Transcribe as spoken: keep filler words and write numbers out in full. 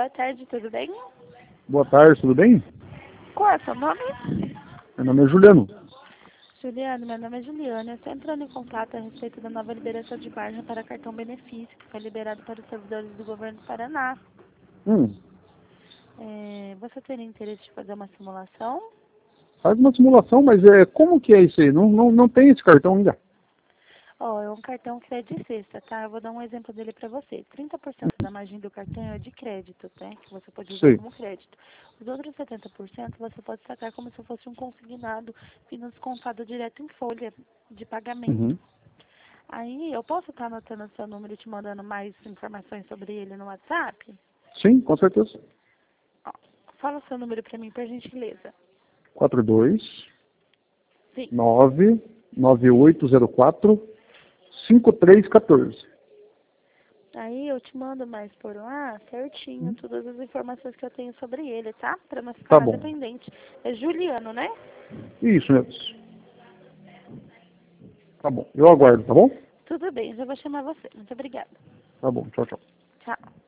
boa tarde, tudo bem? Boa tarde, tudo bem? Qual é o seu nome? Meu nome é Juliano. Juliano, meu nome é Juliana. Eu estou entrando em contato a respeito da nova liberação de margem para cartão benefício, que foi liberado para os servidores do governo do Paraná. Hum, É, você teria interesse de fazer uma simulação? faz uma simulação, mas é, como que é isso aí? Não, não, não tem esse cartão ainda. Ó, é um cartão que é de sexta, tá? Eu vou dar um exemplo dele para você. trinta por cento da margem do cartão é de crédito, tá? Que você pode usar Sei. como crédito. Os outros setenta por cento você pode sacar como se fosse um consignado vindo descontado direto em folha de pagamento. Uhum. Aí, eu posso estar anotando o seu número e te mandando mais informações sobre ele no WhatsApp? Sim, com certeza. Ó, fala o seu número para mim, por gentileza. quatro dois Sim. nove nove oito zero quatro cinco três um quatro. Aí eu te mando mais por lá, certinho, todas as informações que eu tenho sobre ele, tá? Pra não ficar Tá nada bom. pendente. É Juliano, né? Isso mesmo. Tá bom. Eu aguardo, tá bom? Tudo bem, já vou chamar você. Muito obrigada. Tá bom. Tchau, tchau. Tchau.